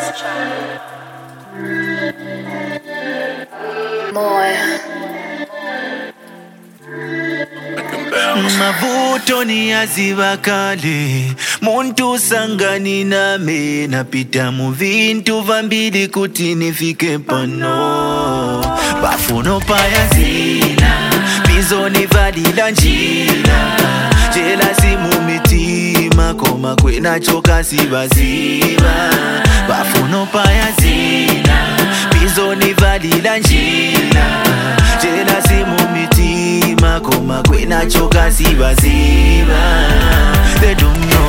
Mavuto ni yaziva kale, muntu sangani name napita mu vintu vambili kuti nifike pano. Bafuno payazina, bizoni valila njila, jealousy mu mitima koma kwena choka sibaziba. Bafuno payazina, bizoni valila njila, jealousy mu mitima koma kwena choka sibaziba. They don't know.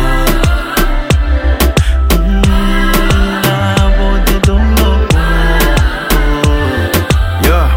They don't know. Yeah.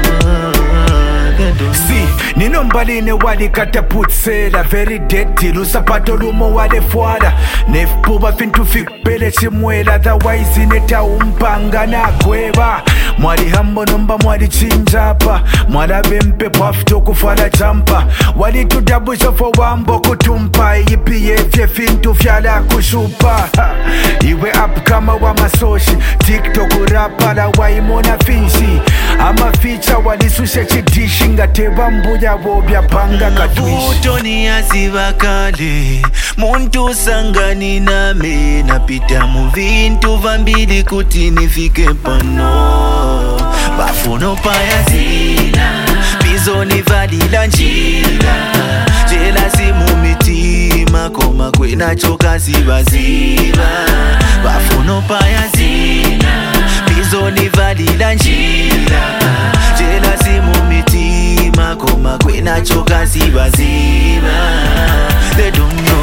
See, nino mbaline wali kataputsela very dirty, lusapato lumo wale fuada nefupuba fintu fikpele chimwela, otherwise ineta umpanga na kweba. Mwali hambo nomba mwali chinjapa, mwala bempe pafto kufala champa, wali tudabusha fo wambo kutumpa, ipi yefye fintu fyala kushupa. Iwe up kama wa masoshi, TikTok rapa la waimona finshi, ama feature wali sushe chidishi ngateba mbuja wobya panga katwishi. Mavuto ni yaziva kale, muntu sangani name napita mu vintu vambili kuti nifike pano. Bafuno payazina, bizoni valila njila, jealousy mu mitima koma kwena choka sibaziba. Bafuno payazina, bizoni valila njila, jealousy mu mitima koma kwena choka sibaziba. They don't know.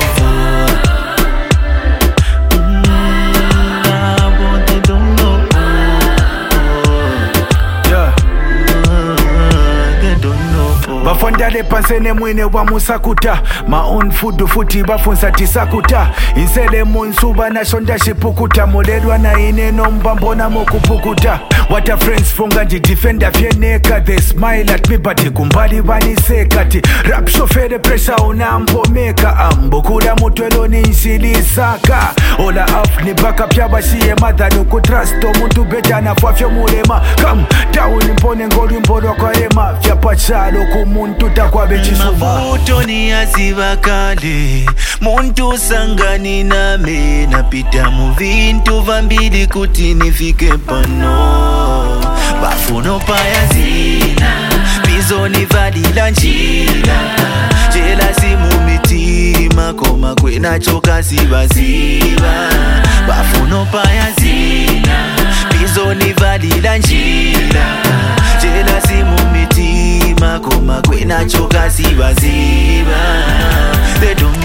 Bafondale pansene mwine wa musakuta, my own food futi bafunsa tisakuta, insele munsuba na shonda shipukuta, moledwa na ineno mbambona mokupukuta. What a friends funga nji defender fyeneka, they smile at me but kumbali vaniseka ti rap shofere pressure unampomeka, ambukula mutwelo ninshilisaka, ola af ni baka pya bashiye madhanu kutrasto muntu bejana fwafyo mulema, come down mpone ngoli mbolo kwa ema fya pachalo kumuntu takwabe chisuma. Mavuto ni yaziva kale, muntu sangani name napita mu vintu vambili kuti nifike pano. Bafuno payazina, bizoni valila njila, jealousy mu mitima koma kwena choka sibaziba. Bafuno payazina, bizoni valila njila, jealousy mu mitima koma kwena choka sibaziba. They don't